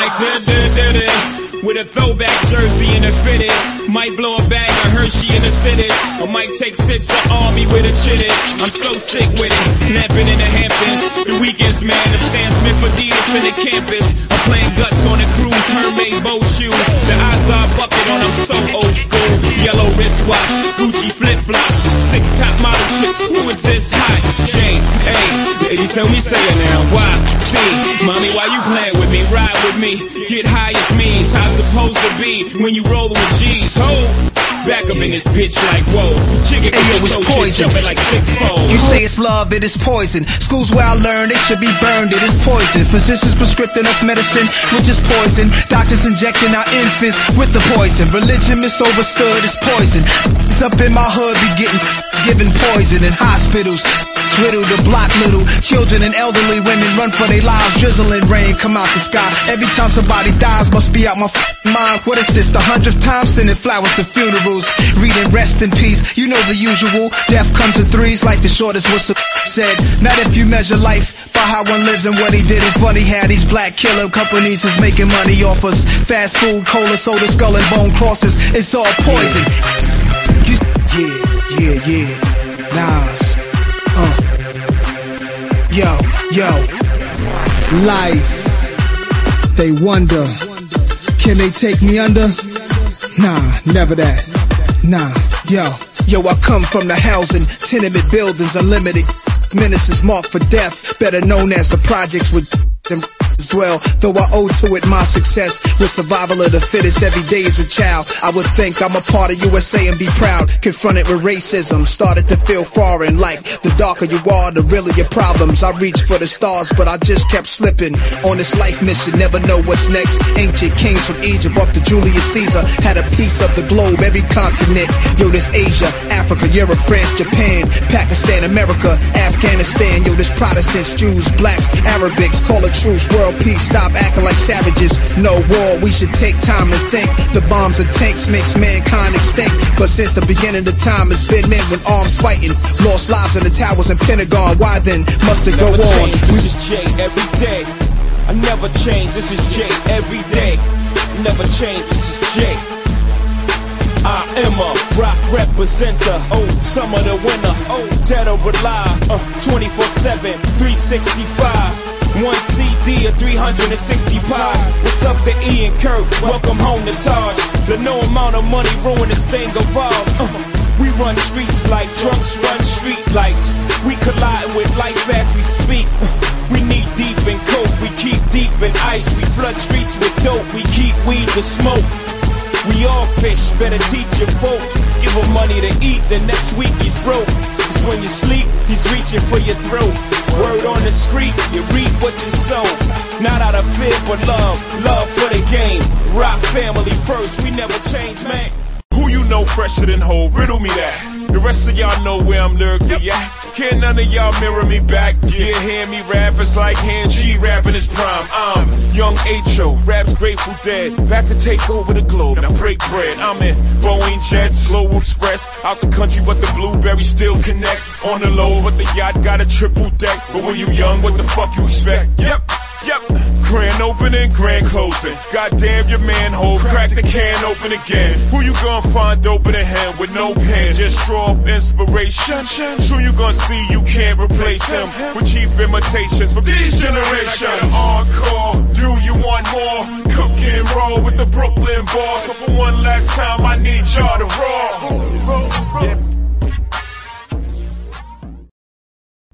like with a throwback jersey and a fitted. Might blow a bag of Hershey in the city, or might take sips of Army with a chitty. I'm so sick with it, napping in the Hamptons. The weekends, man, the Stan Smith Adidas in the campus. I'm playing guts on the cruise, Hermes boat shoes. The Azar bucket on, I'm so old school. Yellow wristwatch, Gucci flip-flops, 6 top model chicks. Who is this hot? Jane, hey, ladies, tell me, say it now. Why? See, mommy, why you playing with me? Ride with me, get high as me. It's how it's supposed to be when you rollin' with G's. Ho! Back up in this bitch like whoa. Chicken it's poison. Jumping like 6-fold. You say it's love, it is poison. Schools where I learned it should be burned, it is poison. Physicians prescribing us medicine, which is poison. Doctors injecting our infants with the poison. Religion misunderstood is poison. It's up in my hood, be given poison in hospitals. Riddle the block, little children and elderly women run for their lives. Drizzling rain come out the sky. Every time somebody dies, must be out my mind. What is this, the 100th time sending flowers to funerals? Reading rest in peace, you know the usual. Death comes in threes, life is short as what said. Not if you measure life by how one lives and what he did. And funny how these black killer companies is making money off us. Fast food, cola, soda, skull and bone crosses. It's all poison. Yeah. Nas. Yo, life, they wonder, can they take me under? Nah, never that, nah, yo, I come from the housing, tenement buildings, unlimited menaces marked for death, better known as the projects with them as well, though I owe to it my success with survival of the fittest. Every day as a child I would think I'm a part of USA and be proud. Confronted with racism, started to feel foreign, like the darker you are, the realer your problems. I reached for the stars, but I just kept slipping on this life mission, never know what's next. Ancient kings from Egypt up to Julius Caesar had a piece of the globe, every continent. Yo, this Asia, Africa, Europe, France, Japan, Pakistan, America, Afghanistan. Yo, this Protestants, Jews, blacks, Arabics, call it truce, world peace, stop acting like savages. No war, we should take time and think. The bombs and tanks makes mankind extinct, but since the beginning of time it's been men with arms fighting, lost lives in the towers and Pentagon. Why then must it go on? This is Jay every day. I never change, this is Jay every day. Never change, this is Jay. I am a rock representer, summer the winner, dead or alive, 24/7, 365. One CD or 360 pies. What's up to Ian Kirk? Welcome home to Taj. Let no amount of money ruin this thing of ours. We run streets like drunks run street lights. We collide with life as we speak. We knee deep in coke, we keep deep in ice. We flood streets with dope, we keep weed to smoke. We all fish, better teach your folk. Give him money to eat, the next week he's broke. Cause when you sleep, he's reaching for your throat. Word on the street, you reap what you sow. Not out of fear, but love for the game. Rock family first, we never change, man. Who you know fresher than Hov? Riddle me that. The rest of y'all know where I'm lyrically at. Can't none of y'all mirror me back. Yeah, hear me rap, it's like hand G rapping his prime. I'm Young H.O., raps Grateful Dead. Back to take over the globe, now break bread. I'm in Boeing Jets, Global Express. Out the country, but the blueberries still connect. On the low, but the yacht got a triple deck. But when you young, what the fuck you expect? Yep. Grand opening, grand closing. Goddamn your manhole, crack the can open again. Who you gonna find open in hand with no pen? Just draw off inspiration. Who you gonna see you can't replace him with cheap imitations from these generations? I got an encore, do you want more? Cook and roll with the Brooklyn boss. So for one last time I need y'all to roll.